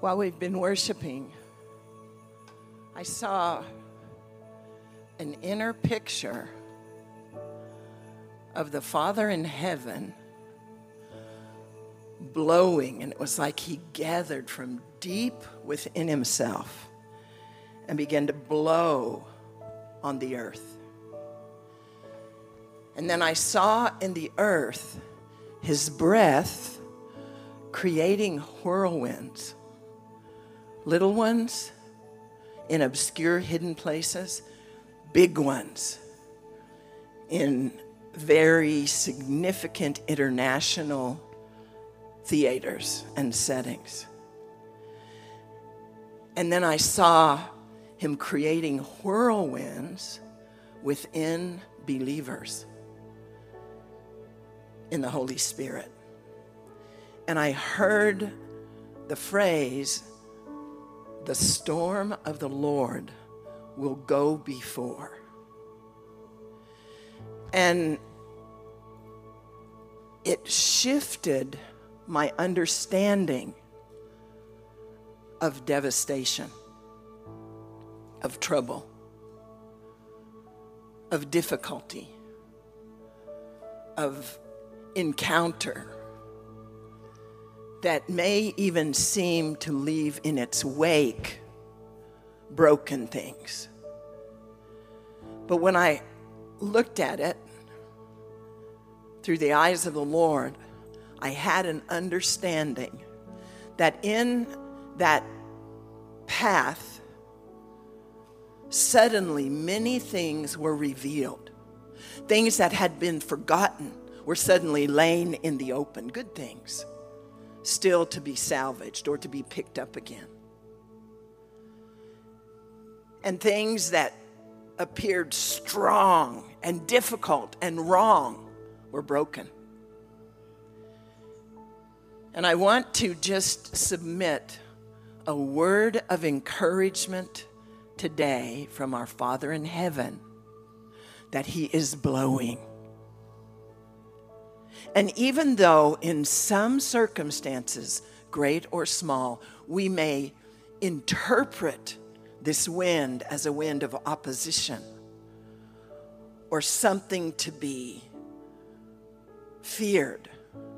While we've been worshiping, I saw an inner picture of the Father in heaven blowing, and it was like he gathered from deep within himself and began to blow on the earth. And then I saw in the earth his breath creating whirlwinds, little ones in obscure hidden places, big ones in very significant international theaters and settings. And then I saw him creating whirlwinds within believers in the Holy Spirit. And I heard the phrase, "The storm of the Lord will go before." And it shifted my understanding of devastation, of trouble, of difficulty, of encounter that may even seem to leave in its wake broken things. But when I looked at it through the eyes of the Lord, I had an understanding that in that path, suddenly many things were revealed. Things that had been forgotten were suddenly laying in the open. Good things, still to be salvaged or to be picked up again. And things that appeared strong and difficult and wrong were broken. And I want to just submit a word of encouragement today from our Father in heaven that he is blowing. And even though in some circumstances, great or small, we may interpret this wind as a wind of opposition or something to be feared,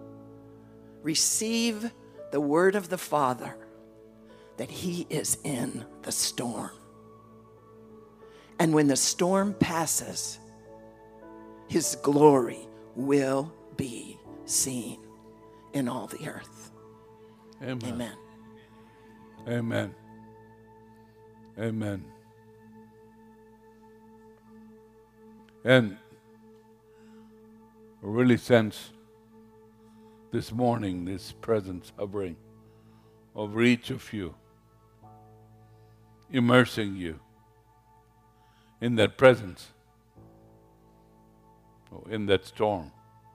receive the word of the Father that he is in the storm. And when the storm passes, his glory will be seen in all the earth. Amen. Amen. Amen. Amen. And I really sense this morning this presence hovering over each of you, immersing you in that presence, in that storm.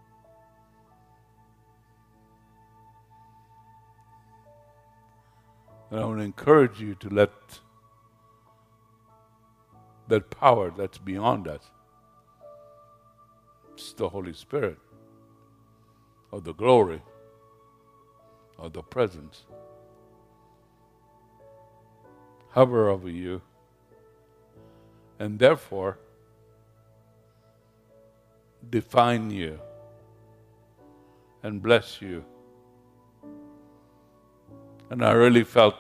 And I want to encourage you to let that power that's beyond us, it's the Holy Spirit, or the glory, or the presence, hover over you, and therefore define you and bless you. And I really felt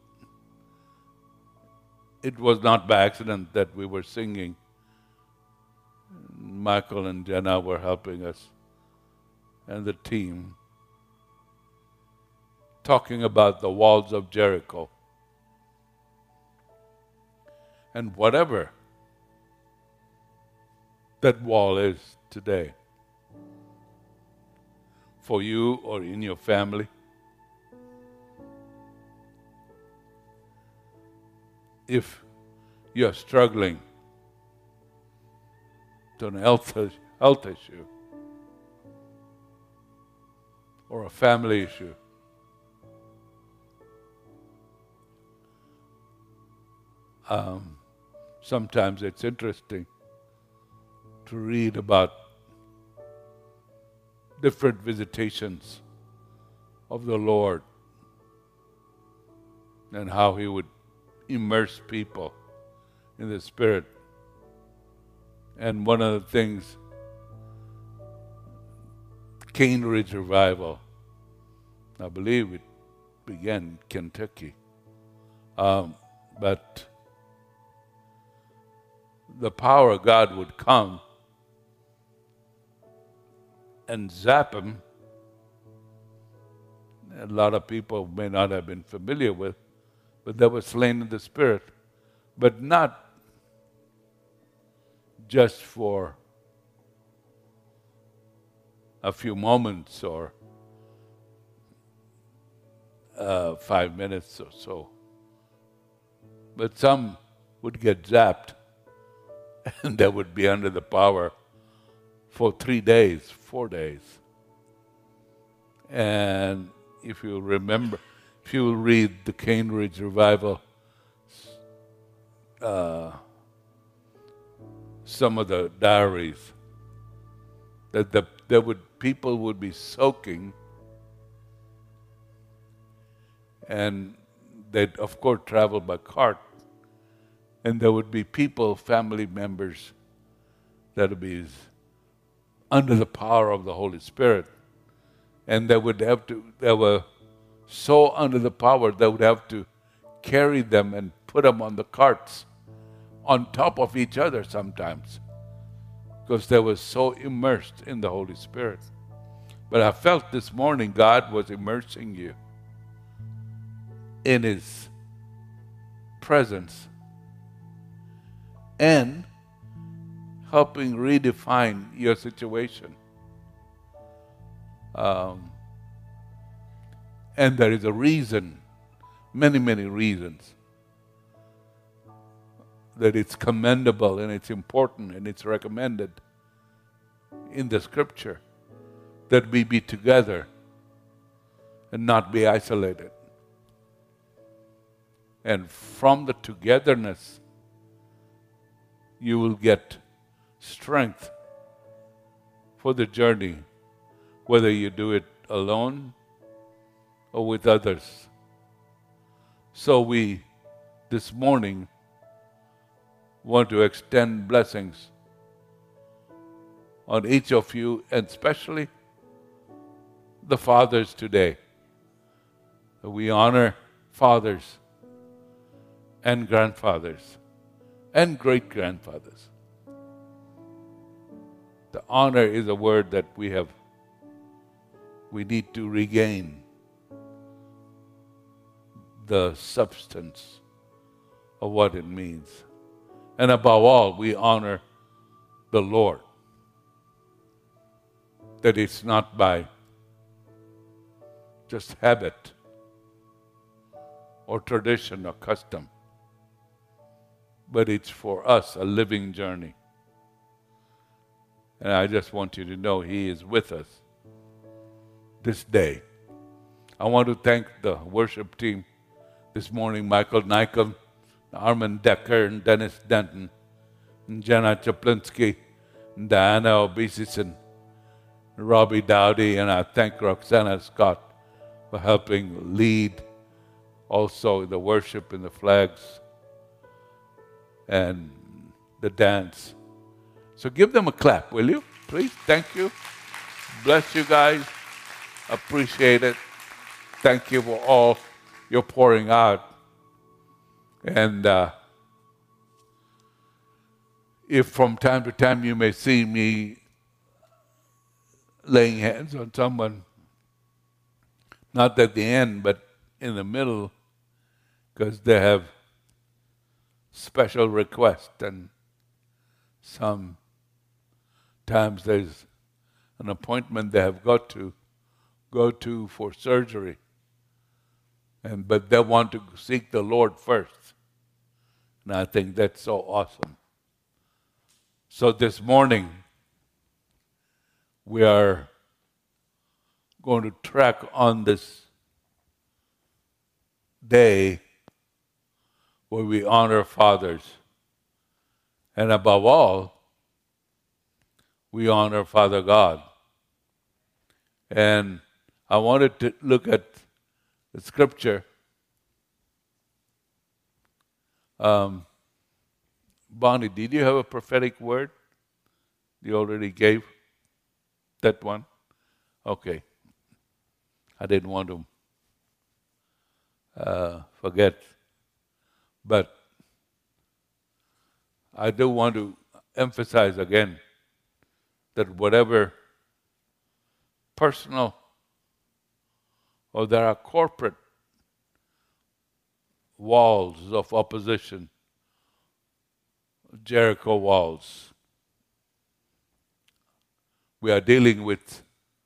it was not by accident that we were singing. Michael and Jenna were helping us, and the team, talking about the walls of Jericho. And whatever that wall is today, for you or in your family, if you're struggling with an health issue or a family issue, sometimes it's interesting to read about different visitations of the Lord and how he would immerse people in the Spirit. And one of the things, Cane Ridge Revival, I believe it began in Kentucky. But the power of God would come and zap him. A lot of people may not have been familiar with, but they were slain in the Spirit. But not just for a few moments or 5 minutes or so. But some would get zapped and they would be under the power for 3 days, 4 days. And if you remember, if you read the Cane Ridge Revival, some of the diaries, that people would be soaking, and they'd of course travel by cart, and there would be people, family members, that would be under the power of the Holy Spirit, and they were so under the power they would have to carry them and put them on the carts on top of each other sometimes, because they were so immersed in the Holy Spirit. But I felt this morning God was immersing you in His presence and helping redefine your situation. And there is a reason, many, many reasons, that it's commendable and it's important and it's recommended in the Scripture that we be together and not be isolated. And from the togetherness, you will get strength for the journey, whether you do it alone or with others. So we, this morning, want to extend blessings on each of you, and especially the fathers today. We honor fathers and grandfathers and great-grandfathers. The honor is a word that we need to regain the substance of what it means. And above all, we honor the Lord. That it's not by just habit or tradition or custom, but it's for us a living journey. And I just want you to know He is with us this day. I want to thank the worship team this morning, Michael Nycom, Armin Decker, and Dennis Denton, and Jenna Chaplinsky, and Diana Obesison, and Robbie Dowdy, and I thank Roxana Scott for helping lead also the worship and the flags and the dance. So give them a clap, will you? Please. Thank you. Bless you guys. Appreciate it. Thank you for all you're pouring out. And if from time to time you may see me laying hands on someone, not at the end, but in the middle, because they have special requests, and sometimes there's an appointment they have got to go to for surgery, but they want to seek the Lord first. And I think that's so awesome. So this morning, we are going to track on this day where we honor fathers. And above all, we honor Father God. And I wanted to look at the scripture Bonnie, did you have a prophetic word? You already gave that one? Okay. I didn't want to forget. But I do want to emphasize again that whatever personal or there are corporate walls of opposition, Jericho walls. We are dealing with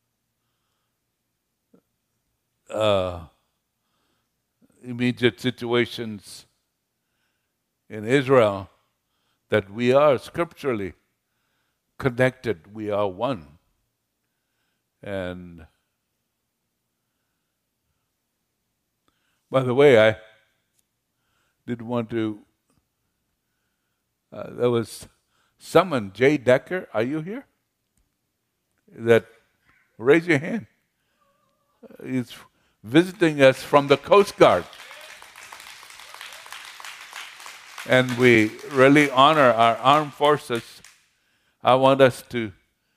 immediate situations in Israel that we are scripturally connected. We are one. And by the way, I did want to, there was someone, Jay Decker, are you here? Raise your hand. He's visiting us from the Coast Guard. And we really honor our armed forces. I want us to,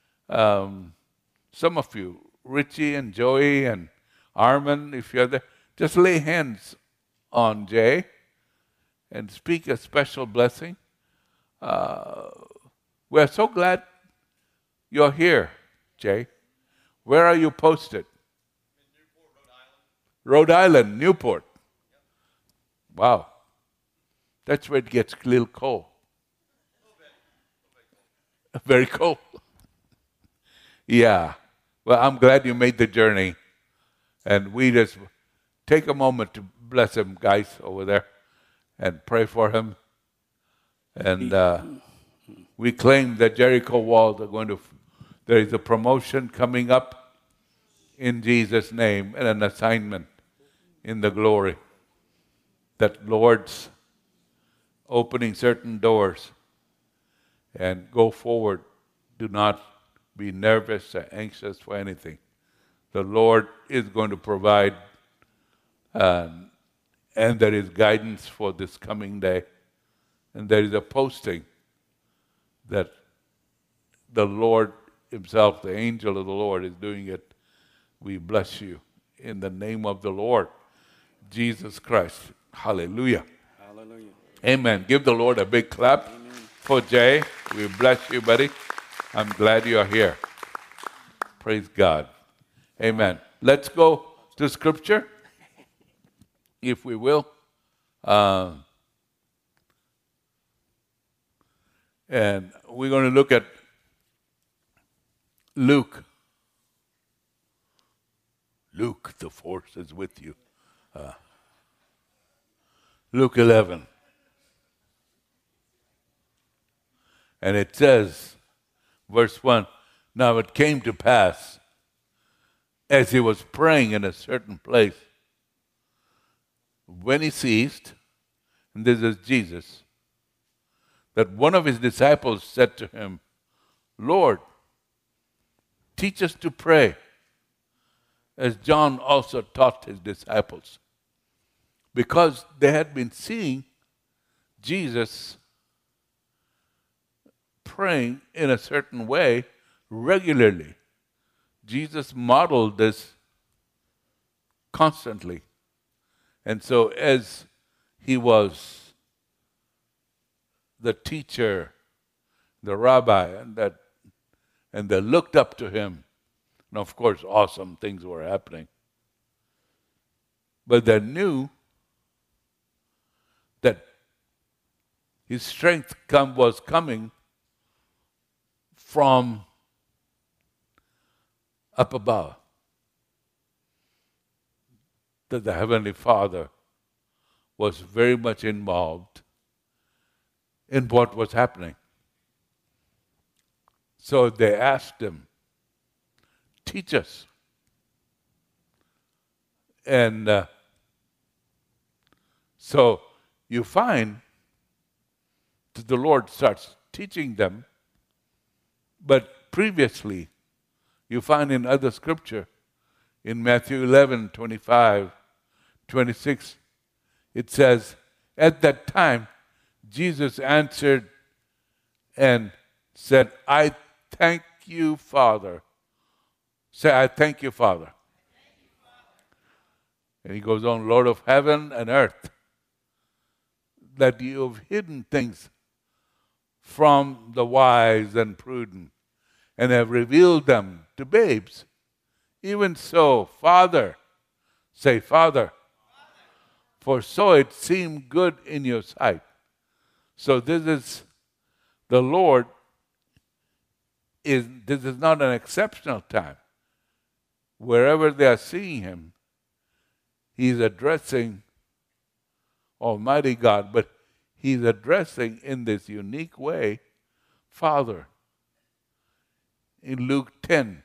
some of you, Richie and Joey and Armin, if you're there, just lay hands on Jay and speak a special blessing. We're so glad you're here, Jay. Where are you posted? In Newport, Rhode Island, Newport. Wow. That's where it gets a little cold. Very cold. Yeah. Well, I'm glad you made the journey. And we just take a moment to bless him, guys, over there, and pray for him. And we claim that Jericho walls are going to, there is a promotion coming up in Jesus' name and an assignment in the glory. That Lord's opening certain doors and go forward. Do not be nervous or anxious for anything. The Lord is going to provide, and there is guidance for this coming day. And there is a posting that the Lord himself, the angel of the Lord, is doing it. We bless you in the name of the Lord Jesus Christ. Hallelujah. Hallelujah. Amen. Give the Lord a big clap. Amen. For Jay. We bless you, buddy. I'm glad you are here. Praise God. Amen. Let's go to Scripture, if we will. And we're going to look at Luke. Luke, the force is with you. Luke 11. And it says, verse 1, now it came to pass, as he was praying in a certain place, when he ceased, and this is Jesus, that one of his disciples said to him, Lord, teach us to pray, as John also taught his disciples. Because they had been seeing Jesus praying in a certain way regularly. Jesus modeled this constantly. And so as he was the teacher, the rabbi, and they looked up to him, and of course awesome things were happening. But they knew that his strength was coming from up above. That the Heavenly Father was very much involved in what was happening. So they asked him, teach us. And so you find that the Lord starts teaching them, but previously, you find in other scripture, in Matthew 11, 25, 26, it says, at that time, Jesus answered and said, I thank you, Father. Say, I thank you, Father. And he goes on, Lord of heaven and earth, that you have hidden things from the wise and prudent and have revealed them to babes. Even so, Father, say, Father, for so it seemed good in your sight. So this is the Lord, this is not an exceptional time. Wherever they are seeing him, he's addressing Almighty God, but he's addressing in this unique way, Father. In Luke 10,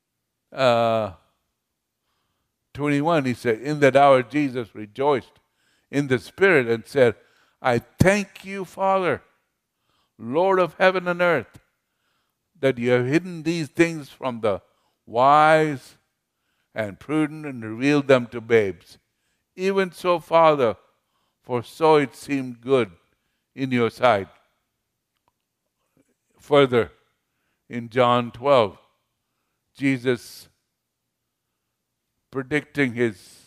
21, he said, in that hour Jesus rejoiced in the Spirit and said, I thank you, Father, Lord of heaven and earth, that you have hidden these things from the wise and prudent and revealed them to babes. Even so, Father, for so it seemed good in your sight. Further, in John 12, Jesus predicting his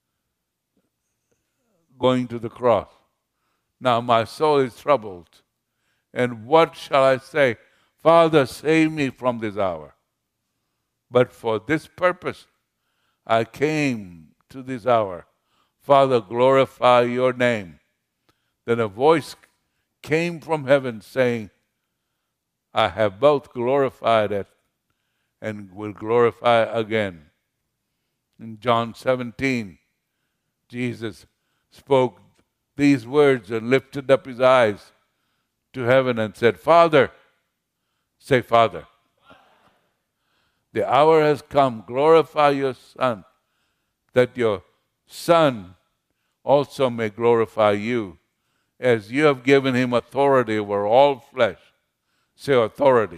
going to the cross. Now my soul is troubled, and what shall I say? Father, save me from this hour. But for this purpose I came to this hour. Father, glorify your name. Then a voice came from heaven saying, I have both glorified it and will glorify again. In John 17, Jesus spoke these words and lifted up his eyes to heaven and said, Father, say, Father, the hour has come, glorify your Son, that your Son also may glorify you, as you have given him authority over all flesh. Say authority.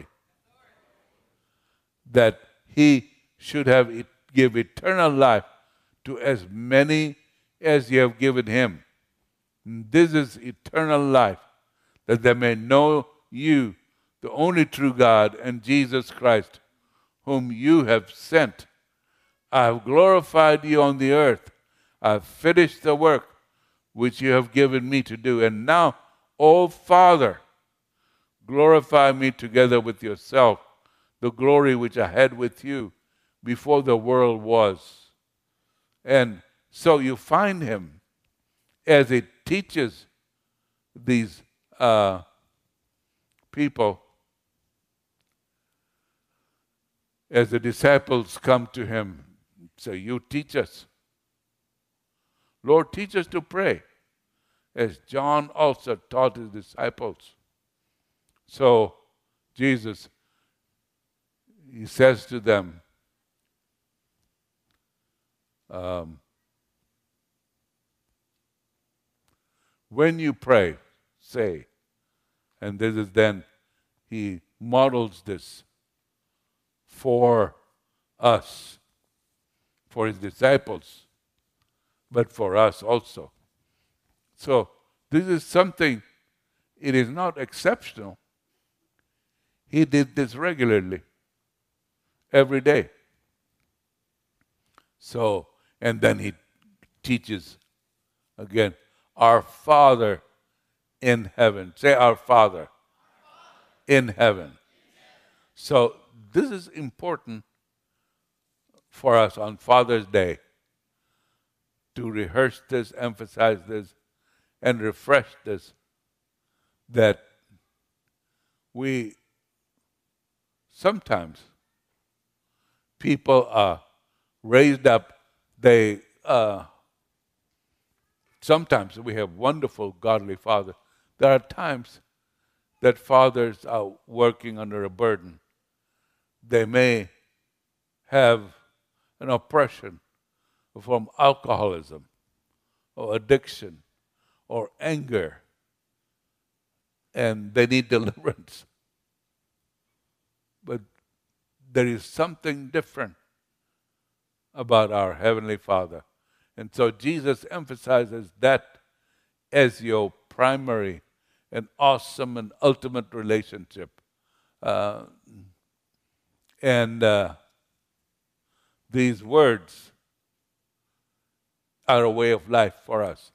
That he should give eternal life to as many as you have given him. This is eternal life, that they may know you, the only true God, and Jesus Christ, whom you have sent. I have glorified you on the earth. I have finished the work which you have given me to do. And now, O Father, glorify me together with yourself, the glory which I had with you before the world was. And so you find him as he teaches these people, as the disciples come to him, say, you teach us. Lord, teach us to pray, as John also taught his disciples. So Jesus, he says to them, when you pray, say, and this is then, he models this for us, for his disciples, but for us also. So this is something, it is not exceptional. He did this regularly, every day. So, and then he teaches again, our Father in heaven. Say, our Father in heaven. So this is important for us on Father's Day to rehearse this, emphasize this, and refresh this, that we sometimes people are raised up, sometimes we have wonderful godly fathers. There are times that fathers are working under a burden. They may have an oppression from alcoholism or addiction or anger, and they need deliverance. But there is something different about our Heavenly Father. And so Jesus emphasizes that as your primary an awesome and ultimate relationship. And these words are a way of life for us.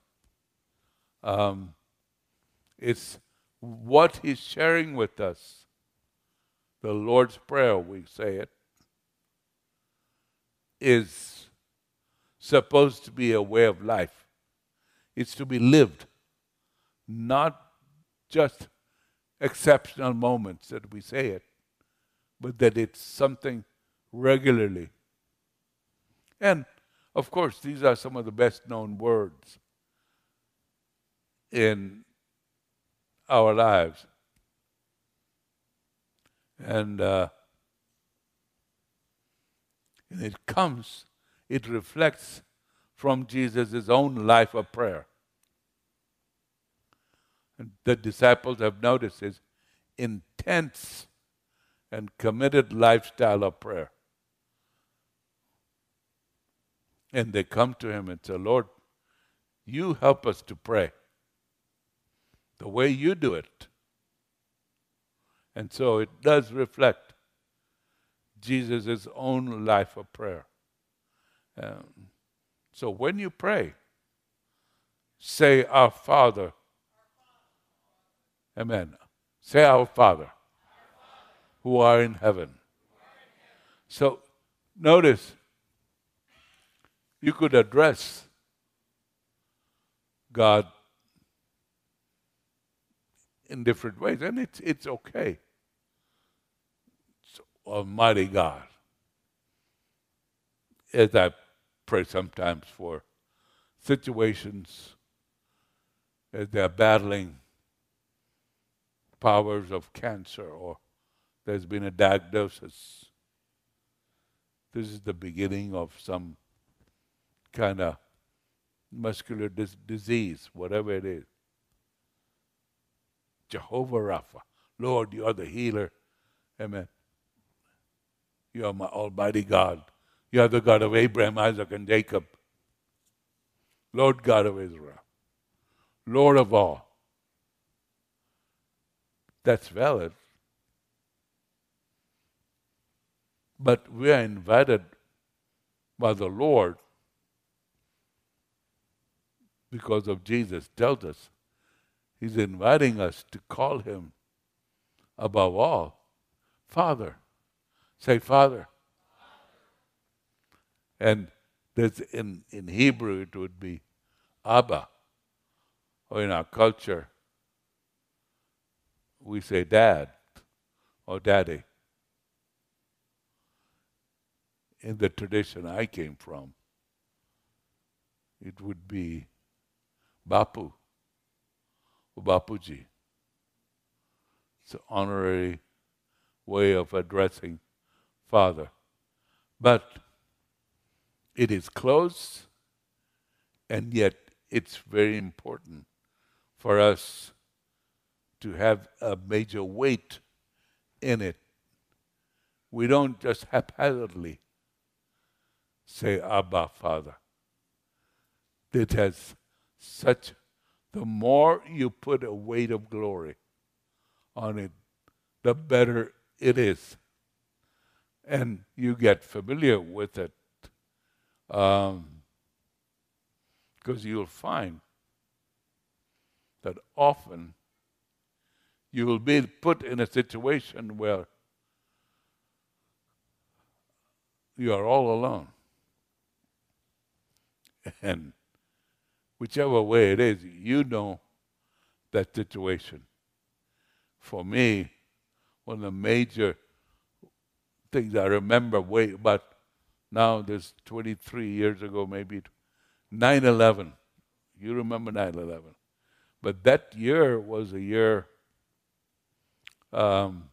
It's what He's sharing with us. The Lord's Prayer, we say it, is supposed to be a way of life. It's to be lived, not just exceptional moments that we say it, but that it's something regularly. And, of course, these are some of the best-known words in our lives. And it reflects from Jesus' own life of prayer. And the disciples have noticed his intense and committed lifestyle of prayer. And they come to him and say, Lord, you help us to pray the way you do it. And so it does reflect Jesus' own life of prayer. So when you pray, say, Our Father. Amen. Say, Our Father, who are in heaven. So notice, you could address God in different ways, and it's okay. So, Almighty God. As I pray sometimes for situations as they're battling powers of cancer, or there's been a diagnosis. This is the beginning of some kind of muscular disease, whatever it is. Jehovah Rapha, Lord, you are the healer. Amen. You are my Almighty God. You are the God of Abraham, Isaac, and Jacob. Lord God of Israel. Lord of all. That's valid. But we are invited by the Lord, because of Jesus, tells us He's inviting us to call Him above all Father. Say, Father. And there's in Hebrew it would be Abba. Or in our culture, we say Dad or Daddy. In the tradition I came from, it would be Bapu or Bapuji. It's an honorary way of addressing Father. But it is close, and yet it's very important for us to have a major weight in it. We don't just haphazardly say, Abba, Father. It has such, the more you put a weight of glory on it, the better it is. And you get familiar with it, because you'll find that often you will be put in a situation where you are all alone. And whichever way it is, you know that situation. For me, one of the major things I remember way about now, this 23 years ago, maybe 9/11. You remember 9/11. But that year was a year I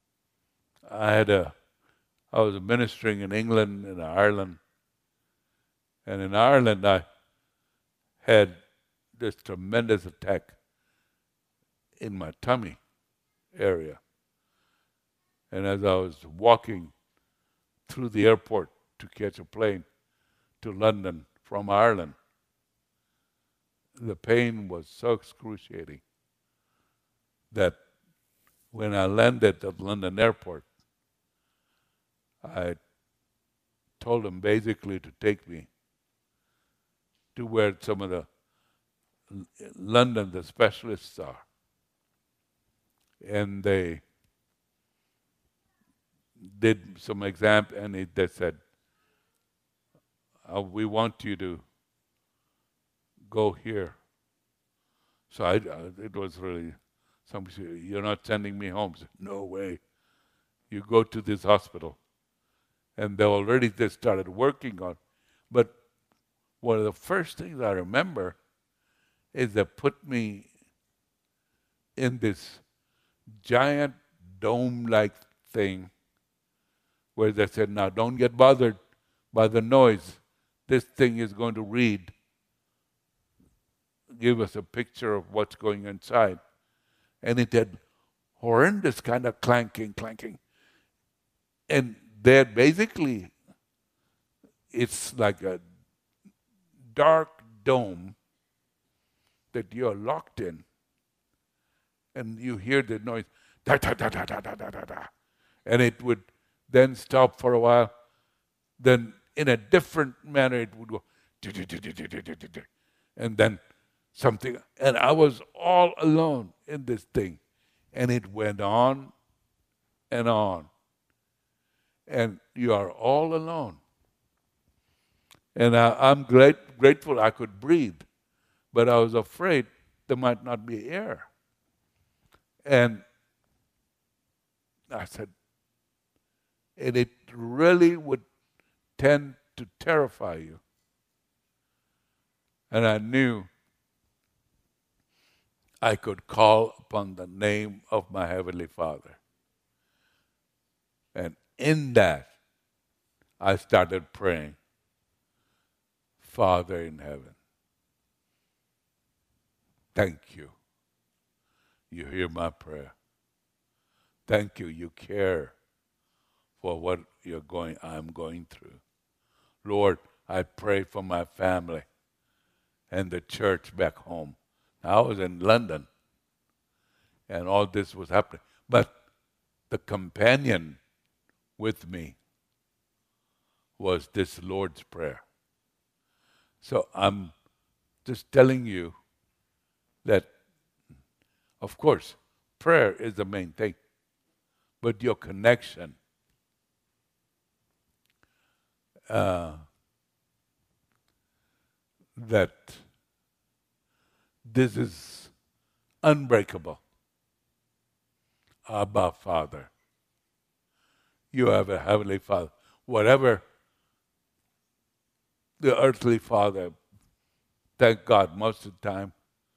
was ministering in England and Ireland. And in Ireland, I had this tremendous attack in my tummy area. And as I was walking through the airport to catch a plane to London from Ireland, the pain was so excruciating that when I landed at London Airport, I told them basically to take me to where some of the London, the specialists are. And they did some exam, and they said, we want you to go here. So it was really, somebody said, you're not sending me home. I said, no way. You go to this hospital. And they started working on. But one of the first things I remember is they put me in this giant dome-like thing where they said, now don't get bothered by the noise. This thing is going to give us a picture of what's going inside. And it had horrendous kind of clanking. And there basically, it's like a dark dome that you're locked in. And you hear the noise, da, da, da, da, da, da, da, da, da. And it would then stop for a while. Then in a different manner, it would go, and then something. And I was all alone in this thing. And it went on and on. And you are all alone. And I'm grateful I could breathe. But I was afraid there might not be air. And I said, and it really would tend to terrify you. And I knew I could call upon the name of my Heavenly Father. And in that, I started praying, Father in heaven, thank you. You hear my prayer. Thank you. You care for what I'm going through. Lord, I pray for my family and the church back home. I was in London, and all this was happening. But the companion with me was this Lord's Prayer. So I'm just telling you that, of course, prayer is the main thing, but your connection, that this is unbreakable. Abba, Father. You have a Heavenly Father. Whatever the earthly father, thank God, most of the time,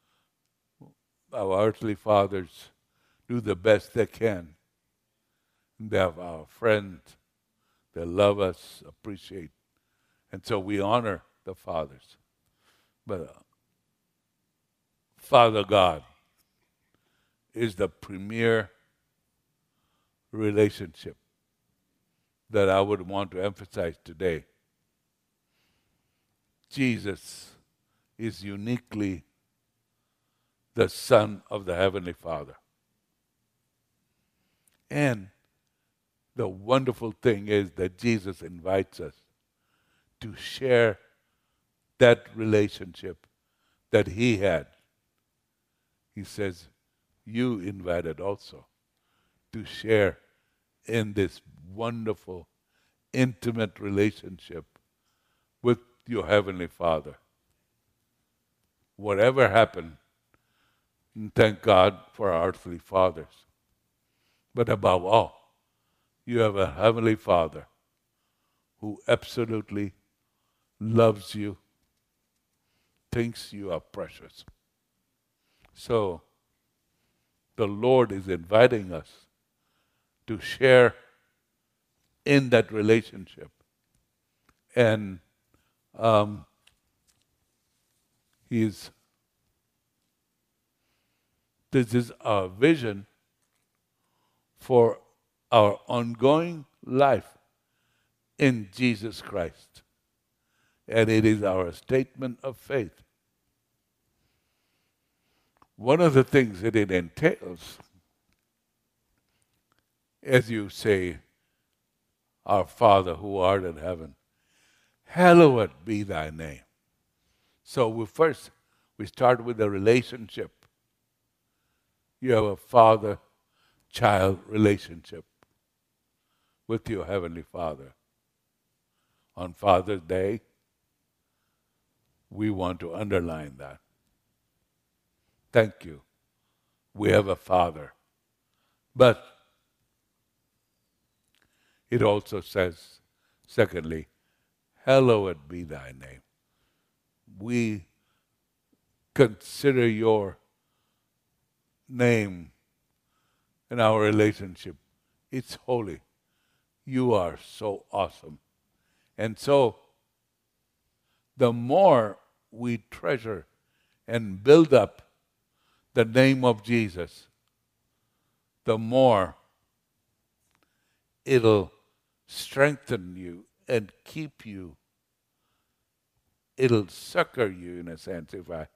our earthly fathers do the best they can. They have our friends. They love us, appreciate. And so we honor the fathers. But Father God is the premier relationship that I would want to emphasize today. Jesus is uniquely the Son of the Heavenly Father. And the wonderful thing is that Jesus invites us to share that relationship that He had. He says, you invited also to share in this wonderful, intimate relationship with your Heavenly Father. Whatever happened, thank God for our earthly fathers. But above all, you have a Heavenly Father who absolutely loves you, thinks you are precious. So, the Lord is inviting us to share in that relationship. And this is our vision for our ongoing life in Jesus Christ. And it is our statement of faith. One of the things that it entails as you say, Our Father who art in heaven, hallowed be thy name. So we start with a relationship. You have a father-child relationship with your Heavenly Father. On Father's Day, we want to underline that. Thank you. We have a Father. But it also says, secondly, hallowed be thy name. We consider your name in our relationship. It's holy. You are so awesome. And so, the more we treasure and build up the name of Jesus, the more it'll strengthen you and keep you. It'll succor you, in a sense, if I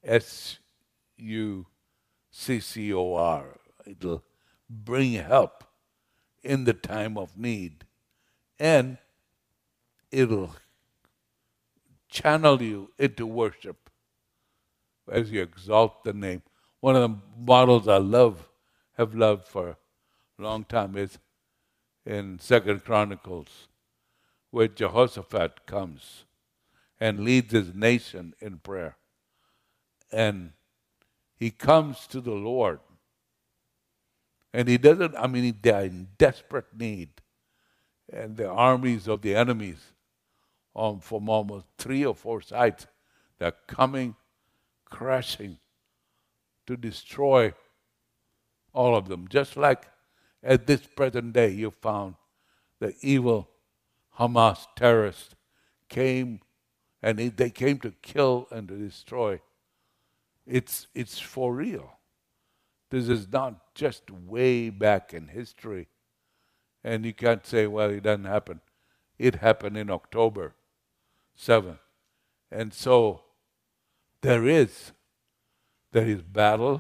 SUCCOR. It'll bring help in the time of need. And it'll channel you into worship as you exalt the name. One of the models I have loved for a long time is in 2 Chronicles, where Jehoshaphat comes and leads his nation in prayer. And he comes to the Lord. And he doesn't, they're in desperate need. And the armies of the enemies from almost 3 or 4 sides, they're coming, crashing to destroy all of them. Just like at this present day, you found the evil Hamas terrorists came, and they came to kill and to destroy. It's for real. This is not just way back in history. And you can't say, well, it doesn't happen. It happened in October 7th. And so there is battle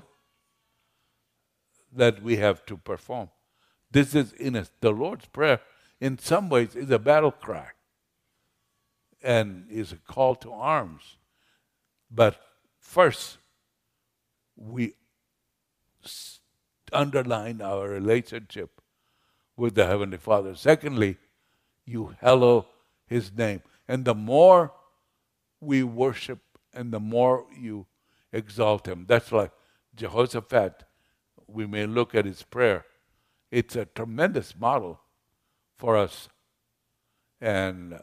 that we have to perform. This is the Lord's Prayer, in some ways, is a battle cry and is a call to arms. But first, we underline our relationship with the Heavenly Father. Secondly, you hallow His name. And the more we worship and the more you exalt Him. That's like Jehoshaphat. We may look at his prayer. It's a tremendous model for us. And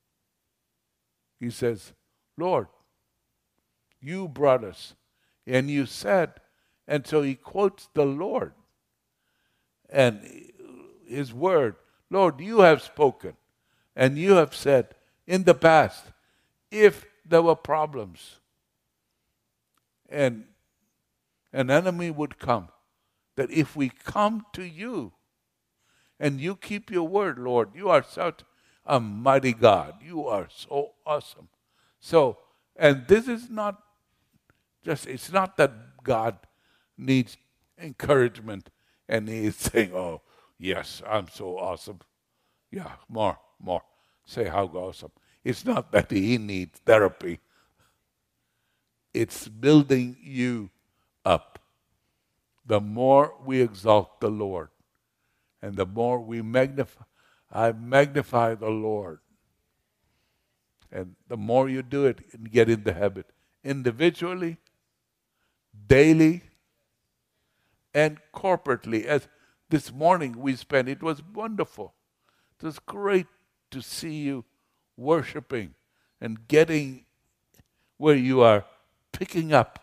he says, Lord, you brought us, and you said, and so he quotes the Lord and His word. Lord, you have spoken, and you have said in the past, if there were problems and an enemy would come, that if we come to you and you keep your word, Lord, you are such a mighty God. You are so awesome. So, and this is not just, it's not that God needs encouragement and He is saying, oh, yes, I'm so awesome. Yeah, more. Say how awesome. It's not that He needs therapy. It's building you up. The more we exalt the Lord, and the more we magnify the Lord, and the more you do it and get in the habit, individually, daily, and corporately. As this morning we spent, it was wonderful. It was great to see you worshiping and getting where you are picking up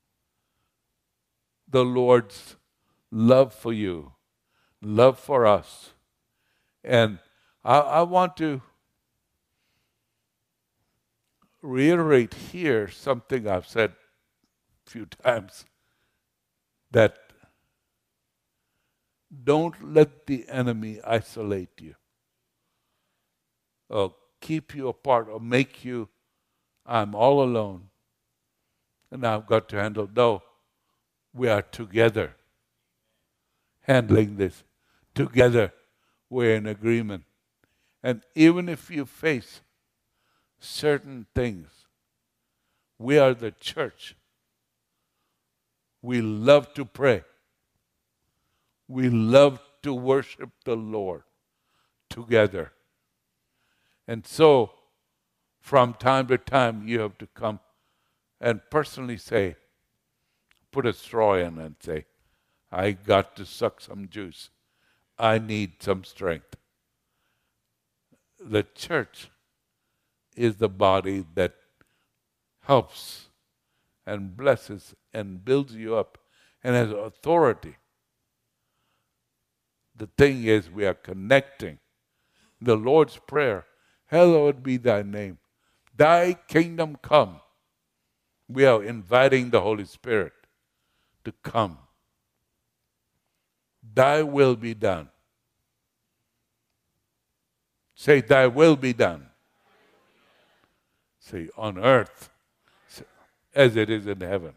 the Lord's love for you, love for us. And I want to reiterate here something I've said a few times, that don't let the enemy isolate you or keep you apart or make you, I'm all alone and I've got to handle. No, we are together handling this. together we're in agreement. And even if you face certain things, we are the church. We love to pray. We love to worship the Lord together. And so, from time to time, you have to come and personally say, put a straw in and say, I got to suck some juice. I need some strength. The church is the body that helps and blesses and builds you up and has authority. The thing is, we are connecting. The Lord's Prayer, hallowed be thy name. Thy kingdom come. We are inviting the Holy Spirit to come. Thy will be done. Say, thy will be done. Say, on earth as it is in heaven.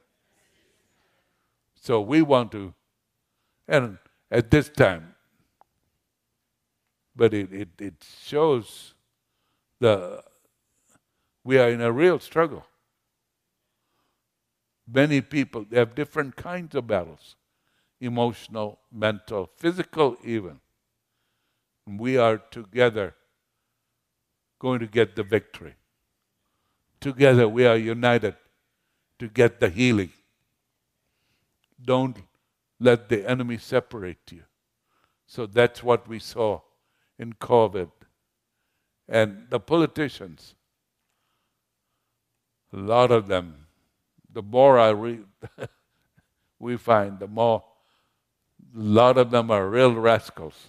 So we want to, and at this time, but it shows we are in a real struggle. Many people, they have different kinds of battles. Emotional, mental, physical even. We are together going to get the victory. Together we are united to get the healing. Don't let the enemy separate you. So that's what we saw in COVID. And the politicians, a lot of them, the more I read, we find the more, a lot of them are real rascals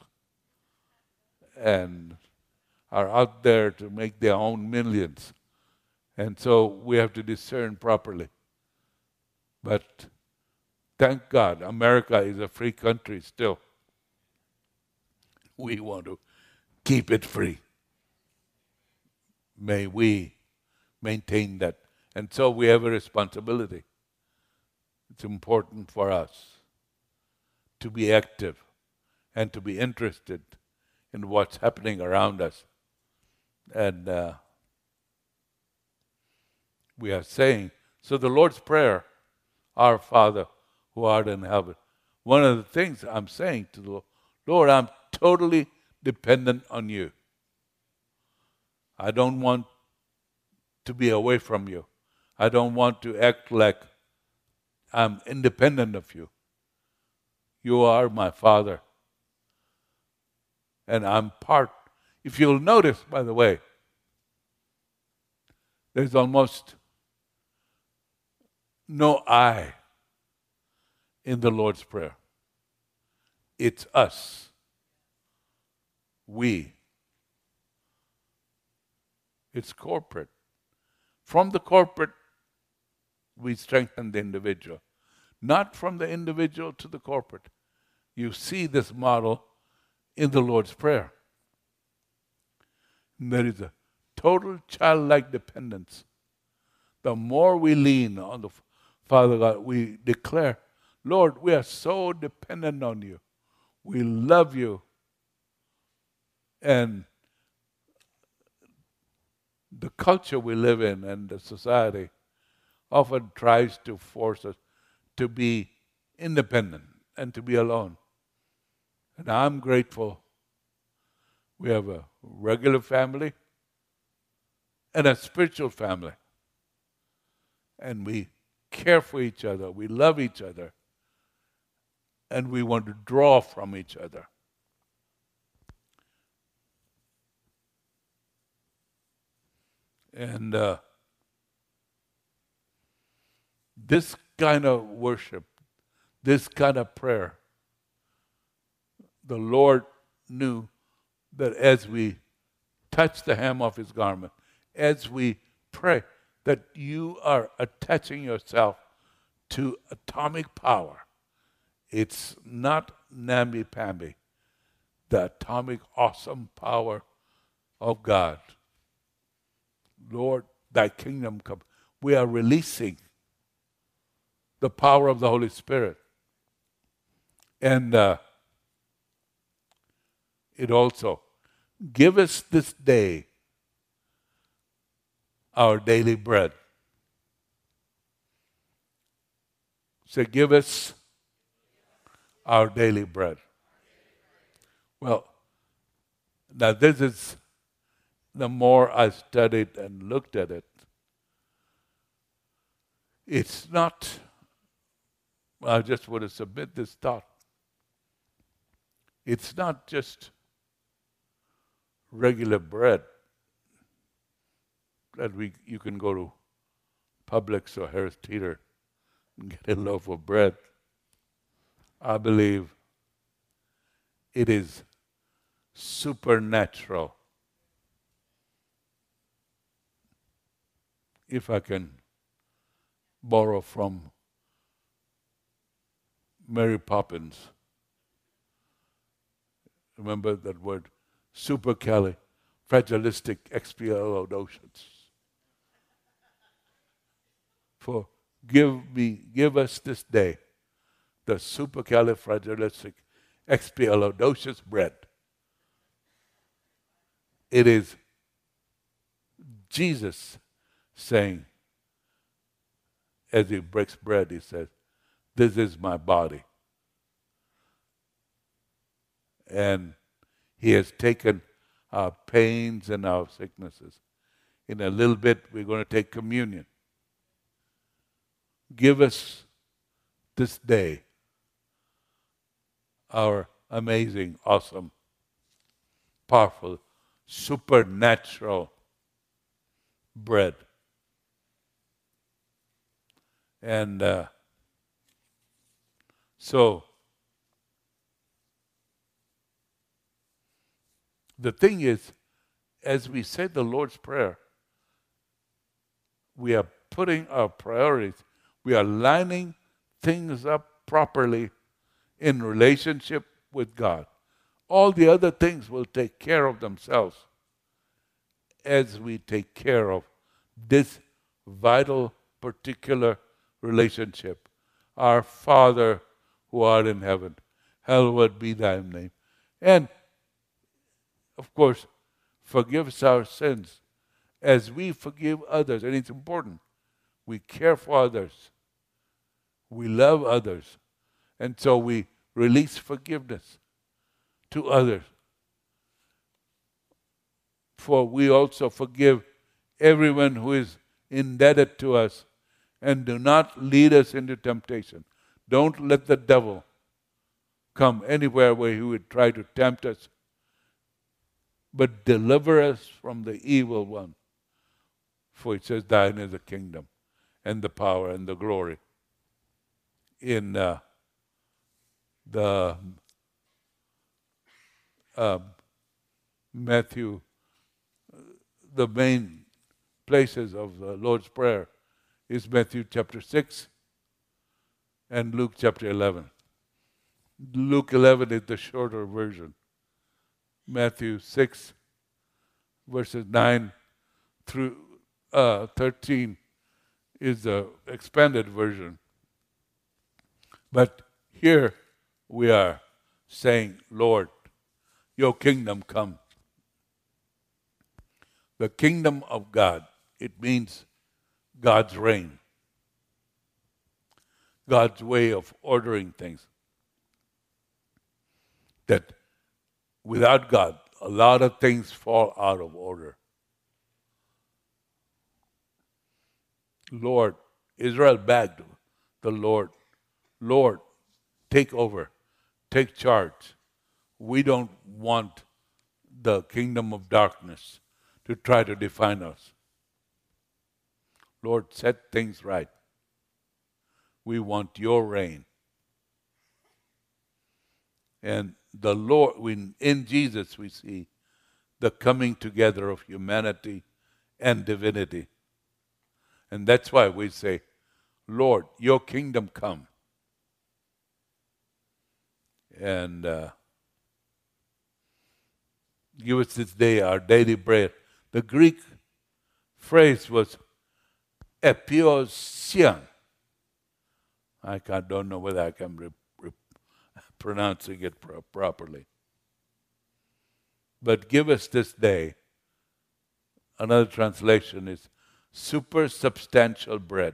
and are out there to make their own millions. And so we have to discern properly. But thank God, America is a free country still. We want to keep it free. May we maintain that. And so we have a responsibility. It's important for us to be active and to be interested in what's happening around us. And we are saying, so the Lord's Prayer, our Father who art in heaven. One of the things I'm saying to the Lord, I'm totally dependent on you. I don't want to be away from you. I don't want to act like I'm independent of you. You are my Father. And I'm part. If you'll notice, by the way, there's almost no I in the Lord's Prayer. It's us. We. It's corporate. From the corporate, we strengthen the individual. Not from the individual to the corporate. You see this model in the Lord's Prayer. And there is a total childlike dependence. The more we lean on the Father God, we declare, Lord, we are so dependent on you. We love you. And the culture we live in and the society often tries to force us to be independent and to be alone. And I'm grateful we have a regular family and a spiritual family. And we care for each other, we love each other, and we want to draw from each other. And this kind of worship, this kind of prayer, the Lord knew that as we touch the hem of His garment, as we pray, that you are attaching yourself to atomic power. It's not namby-pamby, the atomic awesome power of God. Lord, thy kingdom come. We are releasing the power of the Holy Spirit. And it also, give us this day our daily bread. Say, give us our daily bread. Well, now this is, the more I studied and looked at it, it's not, I just want to submit this thought. It's not just regular bread that you can go to Publix or Harris Teeter and get a loaf of bread. I believe it is supernatural. If I can borrow from Mary Poppins, remember that word, supercalifragilisticexpialidocious. For give us this day the supercalifragilisticexpialidocious bread. It is Jesus saying, as he breaks bread, he says, this is my body. And he has taken our pains and our sicknesses. In a little bit, we're going to take communion. Give us this day our amazing, awesome, powerful, supernatural bread. And so, the thing is, as we say the Lord's Prayer, we are putting our priorities, we are lining things up properly in relationship with God. All the other things will take care of themselves as we take care of this vital, particular relationship. Our Father who art in heaven, hallowed be thy name. And, of course, forgive us our sins as we forgive others. And it's important. We care for others. We love others. And so we release forgiveness to others. For we also forgive everyone who is indebted to us, and do not lead us into temptation. Don't let the devil come anywhere where he would try to tempt us, but deliver us from the evil one. For it says, thine is the kingdom and the power and the glory. In the Matthew, the main places of the Lord's Prayer is Matthew chapter 6 and Luke chapter 11. Luke 11 is the shorter version. Matthew 6 verses 9 through 13 is the expanded version. But here we are saying, Lord, your kingdom come. The kingdom of God, it means God's reign, God's way of ordering things. That without God, a lot of things fall out of order. Lord, Israel begged the Lord, Lord, take over, take charge. We don't want the kingdom of darkness to try to define us. Lord, set things right. We want your reign. And the Lord, in Jesus we see the coming together of humanity and divinity. And that's why we say, Lord, your kingdom come. And give us this day our daily bread. The Greek phrase was epiousian. I don't know whether I can pronouncing it properly. But give us this day, another translation is super substantial bread.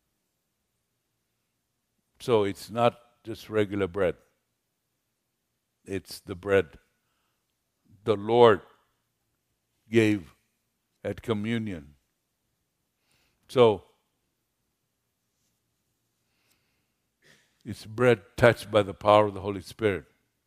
So it's not just regular bread. It's the bread the Lord gave at communion. So it's bread touched by the power of the Holy Spirit.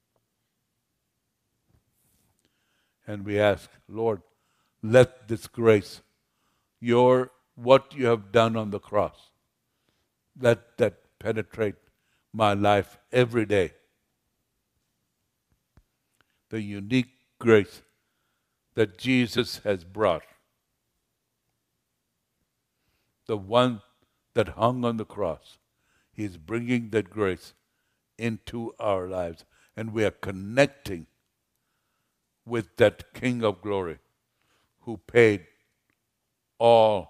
And we ask, Lord, let this grace, what you have done on the cross, let that penetrate my life every day. The unique grace that Jesus has brought. The one that hung on the cross. He's bringing that grace into our lives. And we are connecting with that King of glory who paid all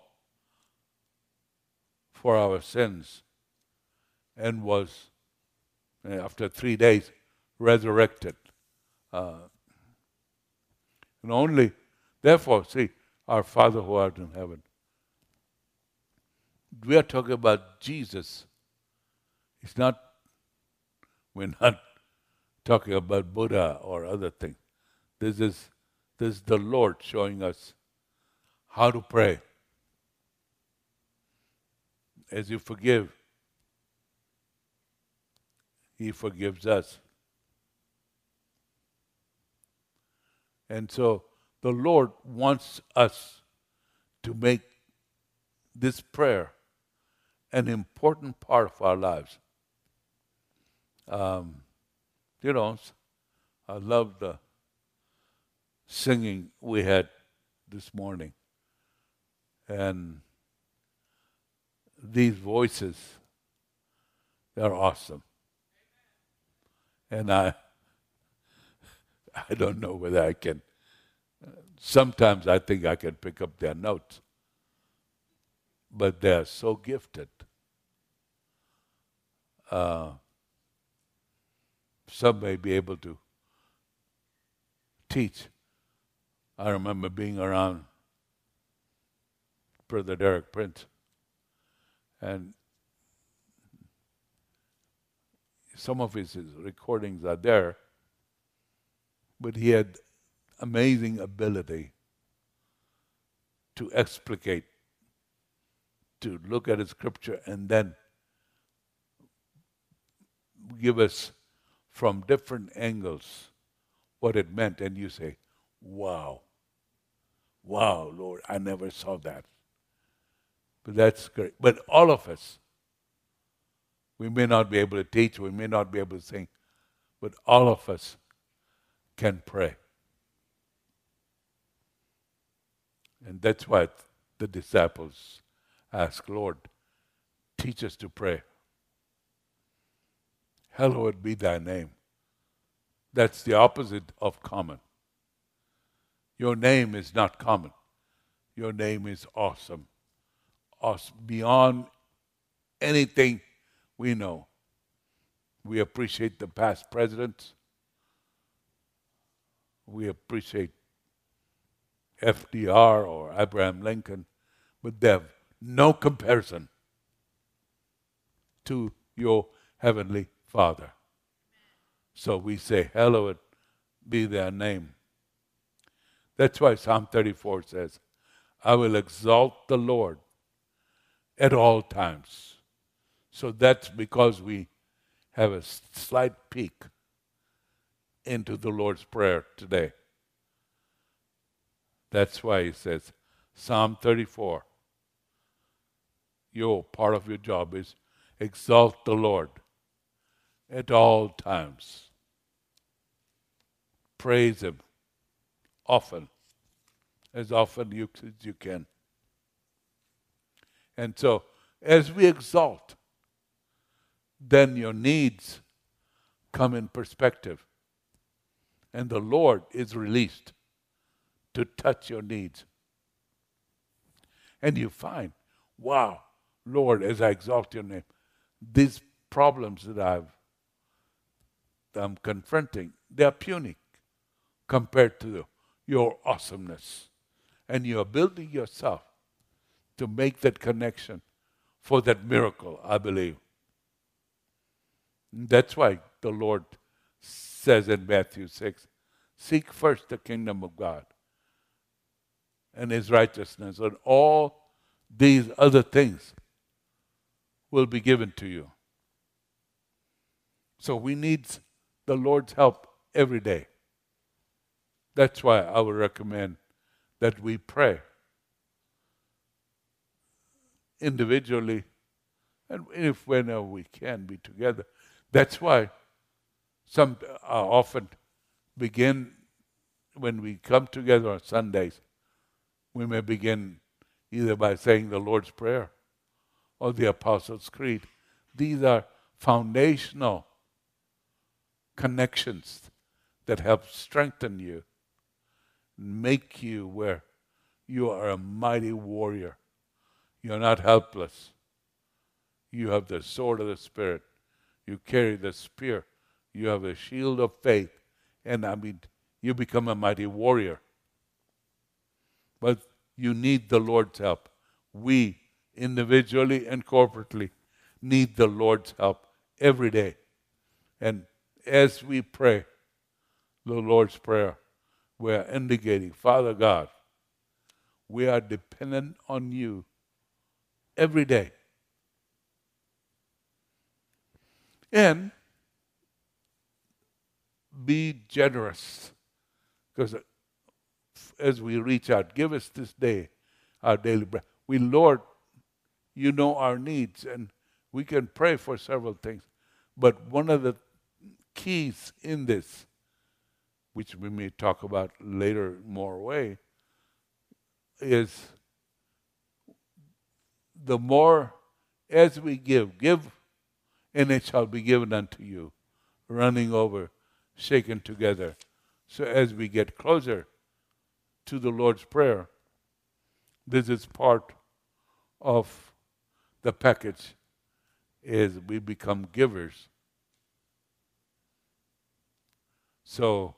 for our sins and was, after 3 days, resurrected. And only, therefore, see, our Father who art in heaven. We are talking about Jesus. We're not talking about Buddha or other things. This is the Lord showing us how to pray. As you forgive, He forgives us. And so the Lord wants us to make this prayer an important part of our lives. I love the singing we had this morning. And these voices, they're awesome. And I don't know whether I can. Sometimes I think I can pick up their notes. But they're so gifted. Some may be able to teach. I remember being around Brother Derek Prince, and some of his recordings are there, but he had amazing ability to explicate, to look at a scripture and then give us from different angles what it meant. And you say, wow, Lord, I never saw that. But that's great. But all of us, we may not be able to teach, we may not be able to sing, but all of us can pray. And that's why the disciples asked, Lord, teach us to pray. Hallowed be thy name. That's the opposite of common. Your name is not common. Your name is awesome. Awesome beyond anything we know. We appreciate the past presidents. We appreciate FDR or Abraham Lincoln, but they have no comparison to your heavenly Father. So we say, hallowed be their name. That's why Psalm 34 says, I will exalt the Lord at all times. So that's because we have a slight peek into the Lord's Prayer today. That's why he says, Psalm 34, part of your job is exalt the Lord at all times. Praise Him often, as often as you can. And so, as we exalt, then your needs come in perspective. And the Lord is released to touch your needs. And you find, wow, Lord, as I exalt your name, these problems that I'm confronting, they are puny compared to your awesomeness. And you are building yourself to make that connection for that miracle, I believe. That's why the Lord says in Matthew 6, seek first the kingdom of God and his righteousness, and all these other things will be given to you. So we need the Lord's help every day. That's why I would recommend that we pray individually, and if whenever we can be together. That's why some often begin when we come together on Sundays. We may begin either by saying the Lord's Prayer or the Apostles' Creed. These are foundational connections that help strengthen you, make you where you are a mighty warrior. You're not helpless. You have the sword of the Spirit. You carry the spear. You have a shield of faith. And you become a mighty warrior. But you need the Lord's help. We, individually and corporately, need the Lord's help every day. And as we pray the Lord's Prayer, we are indicating, Father God, we are dependent on you every day. And be generous. Because as we reach out, give us this day our daily bread. Lord, you know our needs, and we can pray for several things. But one of the keys in this, which we may talk about later more way, is the more as we give, and it shall be given unto you, running over, shaken together. So as we get closer to the Lord's Prayer, this is part of the package, is we become givers. So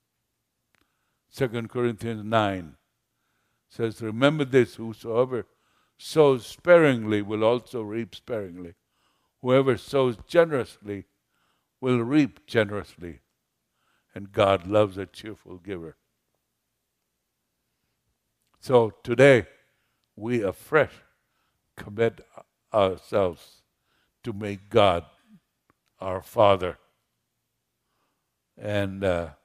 2 Corinthians 9 says, remember this, whosoever sows sparingly will also reap sparingly. Whoever sows generously will reap generously. And God loves a cheerful giver. So today, we afresh commit ourselves to make God our Father. And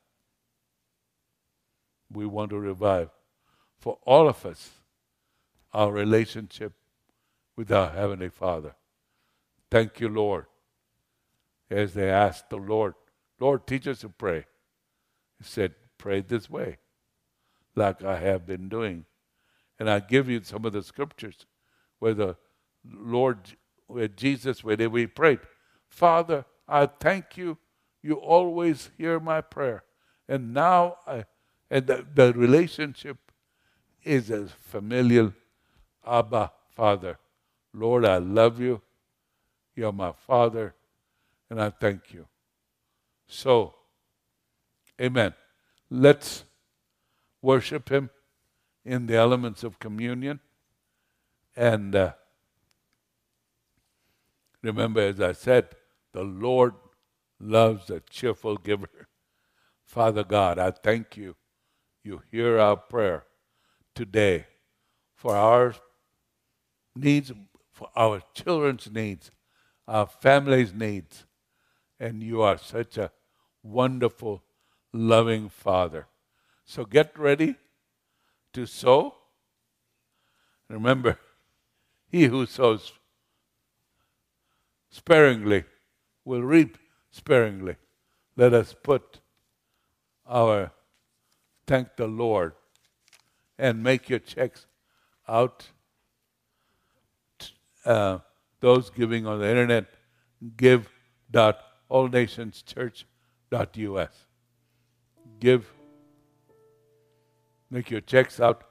we want to revive, for all of us, our relationship with our Heavenly Father. Thank you, Lord. As they asked the Lord, Lord, teach us to pray. He said, pray this way, like I have been doing. And I give you some of the scriptures where the Lord, where Jesus, where we prayed, Father, I thank you. You always hear my prayer. And now, the relationship is as familial. Abba, Father. Lord, I love you. You're my Father. And I thank you. So, amen. Let's worship him in the elements of communion. And remember, as I said, the Lord loves a cheerful giver. Father God, I thank you. You hear our prayer today for our needs, for our children's needs, our family's needs. And you are such a wonderful, loving Father. So get ready to sow. Remember, he who sows sparingly will reap sparingly. Let us thank the Lord, and make your checks out. Those giving on the internet, give.allnationschurch.us. Make your checks out,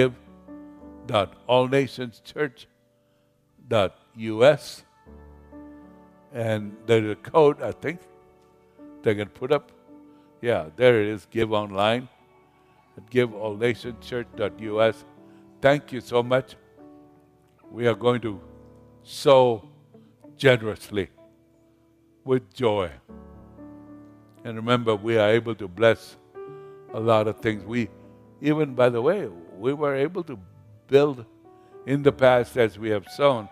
give.allnationschurch.us. And there's a code, I think, they can put up. Yeah, there it is, give online. at giveallnationchurch.us. Thank you so much. We are going to sow generously with joy. And remember, we are able to bless a lot of things. Even by the way, we were able to build in the past as we have sown.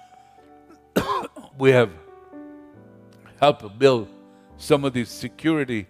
We have helped build some of these security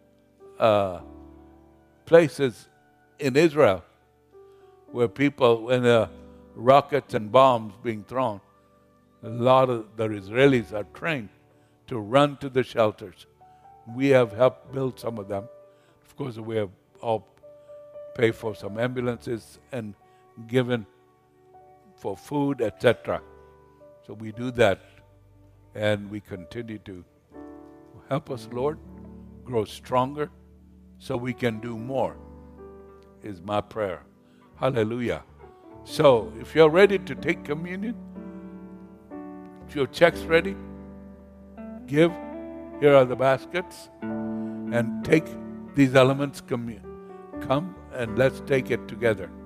places in Israel where people, when rockets and bombs being thrown, a lot of the Israelis are trained to run to the shelters. We have helped build some of them. Of course, we have all paid for some ambulances and given for food, etc. So we do that, and we continue to help us, Lord, grow stronger so we can do more, is my prayer. Hallelujah. So if you're ready to take communion, if your check's ready, give. Here are the baskets. And take these elements. Come and let's take it together.